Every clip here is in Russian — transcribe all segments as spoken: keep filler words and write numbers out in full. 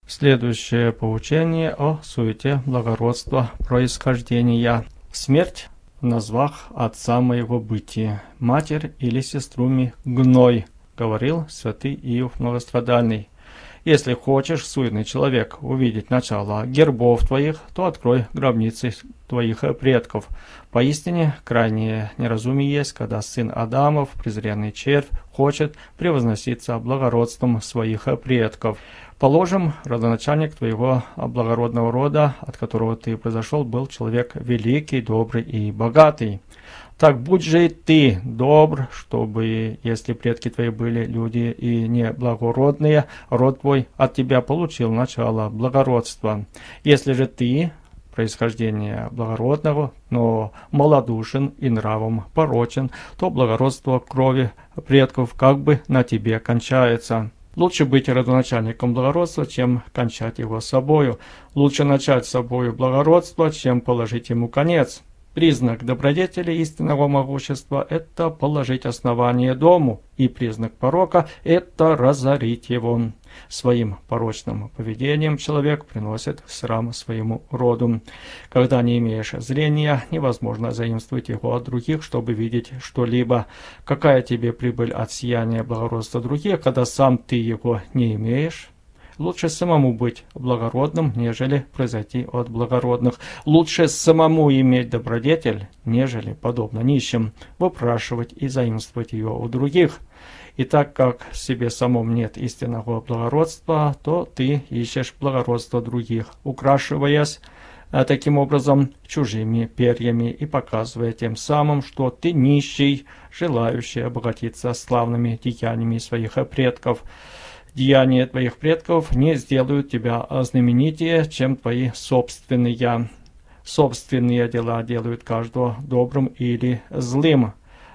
Следующее поучение о суете благородства происхождения. Смерть в назвах отца моего бытия, матерь или сестру ми гной, говорил святый Иов Многострадальный. Если хочешь, суетный человек, увидеть начало гербов твоих, то открой гробницы твоих предков. Поистине, крайнее неразумие есть, когда сын Адамов, презренный червь, хочет превозноситься благородством своих предков. Положим, родоначальник твоего благородного рода, от которого ты произошел, был человек великий, добрый и богатый. Так будь же и ты добр, чтобы, если предки твои были люди и неблагородные, род твой от тебя получил начало благородства. Если же ты, происхождение благородного, но малодушен и нравом порочен, то благородство крови предков как бы на тебе кончается. Лучше быть родоначальником благородства, чем кончать его собою. Лучше начать собою благородство, чем положить ему конец. Признак добродетели истинного могущества – это положить основание дому, и признак порока – это разорить его. Своим порочным поведением человек приносит срам своему роду. Когда не имеешь зрения, невозможно заимствовать его от других, чтобы видеть что-либо. Какая тебе прибыль от сияния благородства других, когда сам ты его не имеешь? Лучше самому быть благородным, нежели произойти от благородных. Лучше самому иметь добродетель, нежели, подобно нищим, выпрашивать и заимствовать ее у других. И так как в себе самом нет истинного благородства, то ты ищешь благородство других, украшиваясь таким образом чужими перьями и показывая тем самым, что ты нищий, желающий обогатиться славными деяниями своих предков. Деяния твоих предков не сделают тебя знаменитее, чем твои собственные. Собственные дела делают каждого добрым или злым.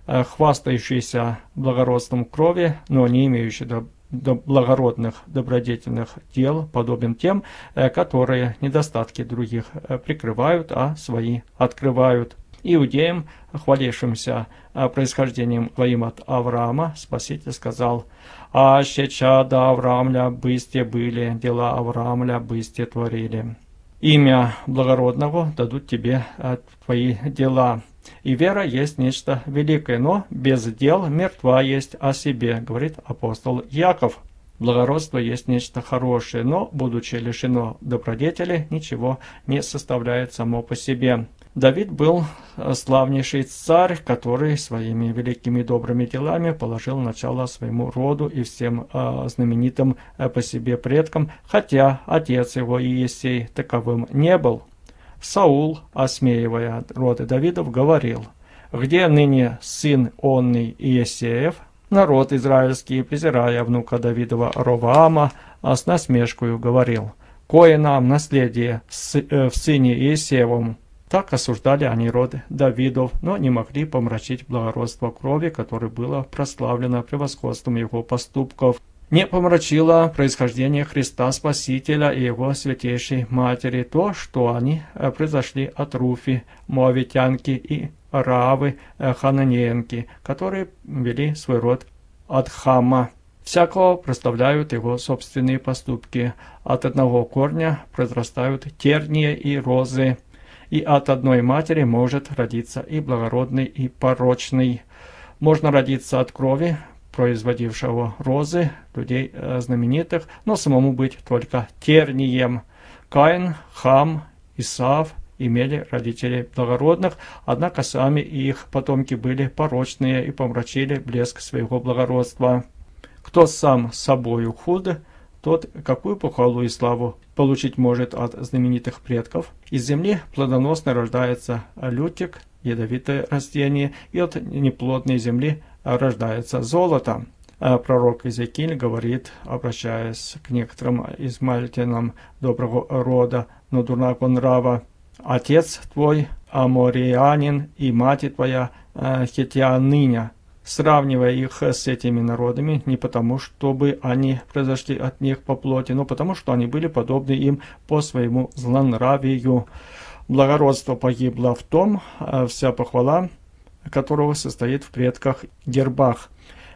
Хвастающийся благородством крови, но не имеющий благородных добродетельных дел, подобен тем, которые недостатки других прикрывают, а свои открывают. Иудеям, хвалившимся происхождением твоим от Авраама, Спаситель сказал: «Аще чада Авраамля бысте были, дела Авраамля бысте творили». Имя благородного дадут тебе твои дела. И вера есть нечто великое, но без дел мертва есть о себе, говорит апостол Яков. Благородство есть нечто хорошее, но, будучи лишено добродетели, ничего не составляет само по себе. Давид был славнейший царь, который своими великими добрыми делами положил начало своему роду и всем э, знаменитым э, по себе предкам, хотя отец его Иессей таковым не был. Саул, осмеивая роды Давидов, говорил: «Где ныне сын онный Иессеев?» Народ израильский, презирая внука Давидова Ровоама, с насмешкою говорил: «Кое нам наследие в сыне Иессеевом». Так осуждали они род Давидов, но не могли помрачить благородство крови, которое было прославлено превосходством его поступков. Не помрачило происхождение Христа Спасителя и его святейшей матери то, что они произошли от Руфи, моавитянки, и Раавы, хананеянки, которые вели свой род от Хама. Всякого прославляют его собственные поступки. От одного корня произрастают терния и розы, и от одной матери может родиться и благородный, и порочный. Можно родиться от крови, производившего розы, людей э, знаменитых, но самому быть только тернием. Каин, Хам, Исав имели родителей благородных, однако сами их потомки были порочные и помрачили блеск своего благородства. Кто сам собою худ, тот какую похвалу и славу получить может от знаменитых предков. Из земли плодоносно рождается лютик, ядовитое растение, и от неплодной земли рождается золото. Пророк Иезекииль говорит, обращаясь к некоторым измальтянам доброго рода, но дурного нрава: «Отец твой амореянин и мать твоя хеттианыня». Сравнивая их с этими народами не потому, чтобы они произошли от них по плоти, но потому, что они были подобны им по своему злонравию. Благородство погибло в том, вся похвала которого состоит в предках гербах.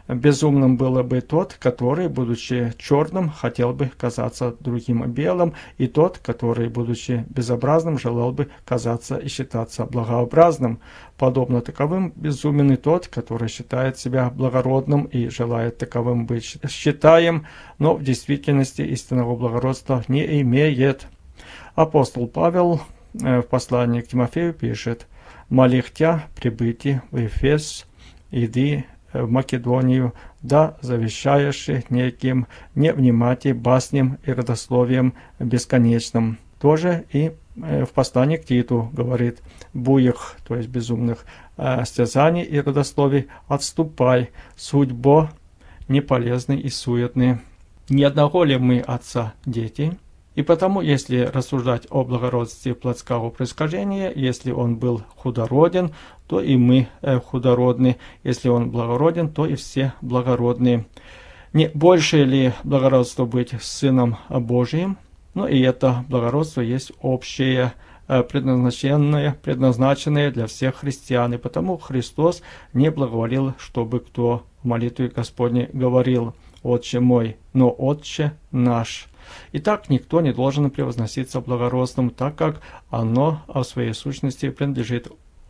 Безумным было бы тот, который, будучи черным, хотел бы казаться другим белым, и тот, который, будучи безобразным, желал бы казаться и считаться благообразным. Подобно таковым безумен и тот, который считает себя благородным и желает таковым быть считаем, но в действительности истинного благородства не имеет. Апостол Павел в послании к Тимофею пишет: «Молих тя прибыти в Эфес, иди в Македонию, да завещаешь неким, не внимайте басням и родословиям бесконечным». Тоже и в послании к Титу говорит: «Буях», то есть безумных, стязаний и родословий отступай, судьбо неполезны и суетны. Не одного ли мы отца дети? И потому, если рассуждать о благородстве плотского происхождения, если он был худороден, то и мы худородны, если он благороден, то и все благородны. Не больше ли благородство быть сыном Божиим? Но и это благородство есть общее, предназначенное, предназначенное для всех христиан. И потому Христос не благоволил, чтобы кто в молитве Господней говорил: «Отче мой», но «Отче наш». Итак, никто не должен превозноситься благородством, так как оно в своей сущности принадлежит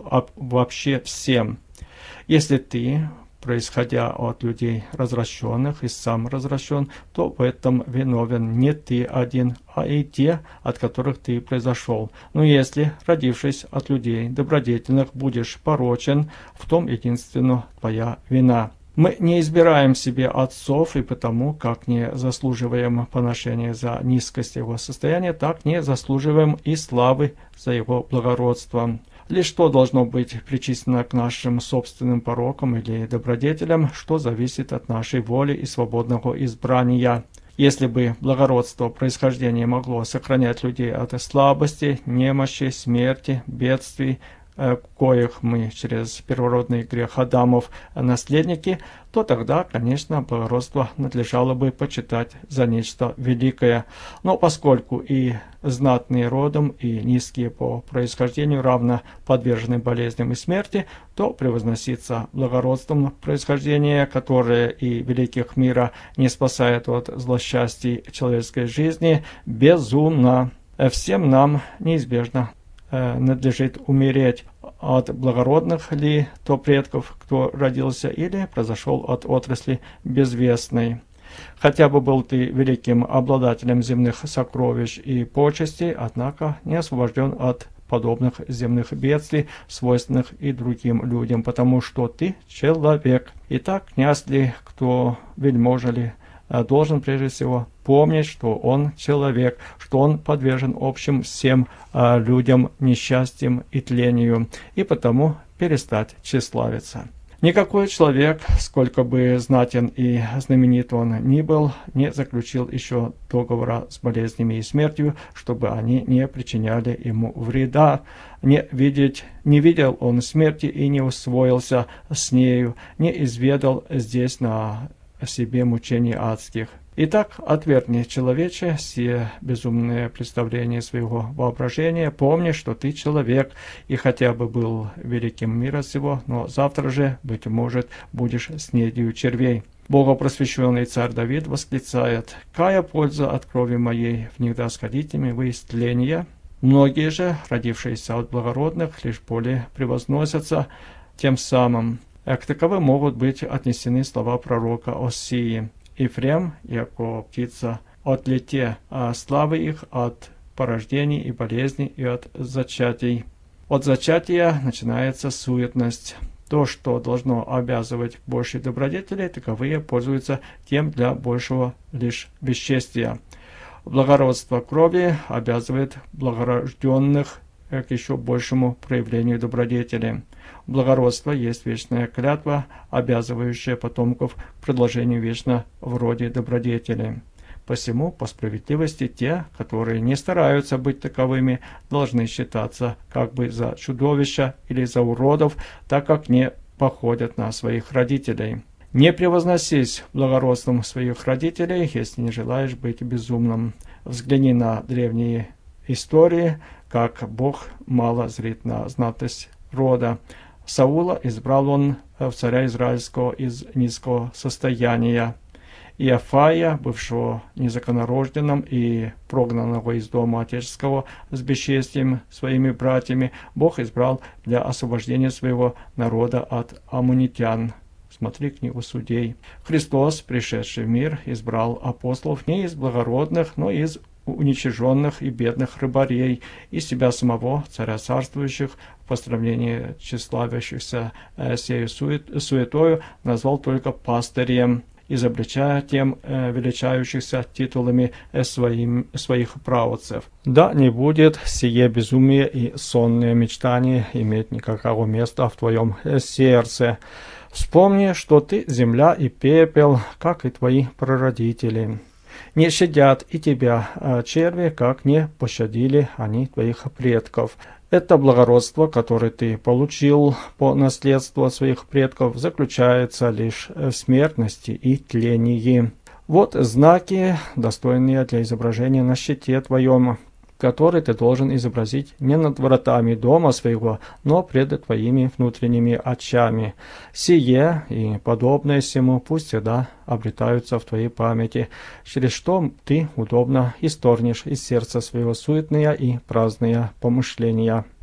вообще всем. Если ты, происходя от людей развращенных, и сам развращен, то в этом виновен не ты один, а и те, от которых ты произошел. Но если, родившись от людей добродетельных, будешь порочен, в том единственно твоя вина. Мы не избираем себе отцов, и потому, как не заслуживаем поношения за низкость его состояния, так не заслуживаем и славы за его благородство. Лишь что должно быть причислено к нашим собственным порокам или добродетелям, что зависит от нашей воли и свободного избрания. Если бы благородство происхождения могло сохранять людей от слабости, немощи, смерти, бедствий, коих мы через первородный грех Адамов наследники, то тогда, конечно, благородство надлежало бы почитать за нечто великое. Но поскольку и знатные родом, и низкие по происхождению равно подвержены болезням и смерти, то превозноситься благородством происхождения, которое и великих мира не спасает от злосчастий человеческой жизни, безумно. Всем нам неизбежно надлежит умереть. От благородных ли то предков, кто родился, или произошел от отрасли безвестной. Хотя бы был ты великим обладателем земных сокровищ и почестей, однако не освобожден от подобных земных бедствий, свойственных и другим людям, потому что ты человек. Итак, князь ли, кто вельможа ли, должен прежде всего помнить, что он человек, что он подвержен общим всем а, людям несчастьям и тлению, и потому перестать тщеславиться. Никакой человек, сколько бы знатен и знаменит он ни был, не заключил еще договора с болезнями и смертью, чтобы они не причиняли ему вреда. Не, видеть, не видел он смерти и не усвоился с нею, не изведал здесь на себе мучений адских. Итак, отвергни, человече, все безумные представления своего воображения, помни, что ты человек, и хотя бы был великим мира сего, но завтра же, быть может, будешь снедью червей. Богопросвященный царь Давид восклицает: «Кая польза от крови моей, внегда сходите вы из тления». Многие же, родившиеся от благородных, лишь более превозносятся тем самым. К таковым могут быть отнесены слова пророка Осии: «Ефрем, яко птица, отлете, а славы их от порождений и болезней и от зачатий». От зачатия начинается суетность. То, что должно обязывать к большей добродетели, таковые пользуются тем для большего лишь бесчестия. Благородство крови обязывает благорожденных к еще большему проявлению добродетели. Благородство есть вечная клятва, обязывающая потомков к предложению вечно в роде добродетели. Посему, по справедливости, те, которые не стараются быть таковыми, должны считаться как бы за чудовища или за уродов, так как не походят на своих родителей. Не превозносись благородством своих родителей, если не желаешь быть безумным. Взгляни на древние истории, как Бог мало зрит на знатность рода. Саула избрал он в царя израильского из низкого состояния. Иофая, бывшего незаконнорожденным и прогнанного из дома отеческого с бесчестием своими братьями, Бог избрал для освобождения своего народа от аммонитян. Смотри книгу Судей. Христос, пришедший в мир, избрал апостолов не из благородных, но из уничиженных и бедных рыбарей, и себя самого, царя царствующих, в постравлении тщеславящихся э, сею сует, суетою, назвал только пастырем, изобличая тем э, величающихся титулами э, своим, своих праотцев. Да не будет сие безумие и сонные мечтания иметь никакого места в твоем э, сердце. Вспомни, что ты земля и пепел, как и твои прародители. Не щадят и тебя а черви, как не пощадили они твоих предков. Это благородство, которое ты получил по наследству от своих предков, заключается лишь в смертности и тлении. Вот знаки, достойные для изображения на щите твоем, который ты должен изобразить не над вратами дома своего, но пред твоими внутренними очами. Сие и подобное сему пусть всегда обретаются в твоей памяти, через что ты удобно исторгнешь из сердца своего суетные и праздные помышления.